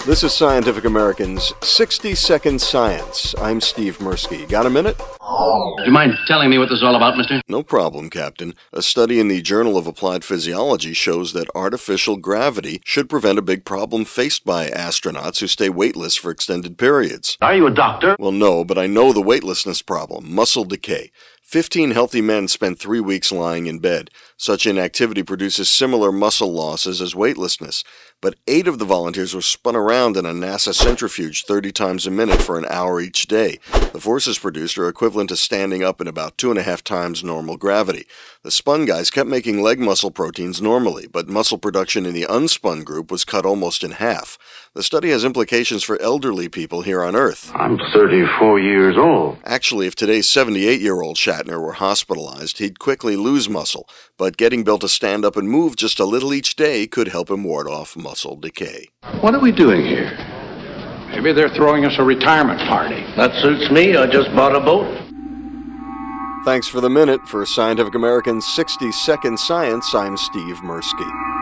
This is Scientific American's 60-Second Science. I'm Steve Mirsky. Got a minute? Do you mind telling me what this is all about, mister? No problem, Captain. A study in the Journal of Applied Physiology shows that artificial gravity should prevent a big problem faced by astronauts who stay weightless for extended periods. Are you a doctor? Well, no, but I know the weightlessness problem, muscle decay. 15 healthy men spent 3 weeks lying in bed. Such inactivity produces similar muscle losses as weightlessness, but 8 of the volunteers were spun around in a NASA centrifuge 30 times a minute for an hour each day. The forces produced are equivalent to standing up in about 2.5 times normal gravity. The spun guys kept making leg muscle proteins normally, but muscle production in the unspun group was cut almost in half. The study has implications for elderly people here on Earth. I'm 34 years old. Actually, if today's 78-year-old Shatner were hospitalized, he'd quickly lose muscle, but getting Bill to stand up and move just a little each day could help him ward off muscle decay. What are we doing here? Maybe they're throwing us a retirement party. That suits me. I just bought a boat. Thanks for the minute. For Scientific American's 60-Second Science, I'm Steve Mirsky.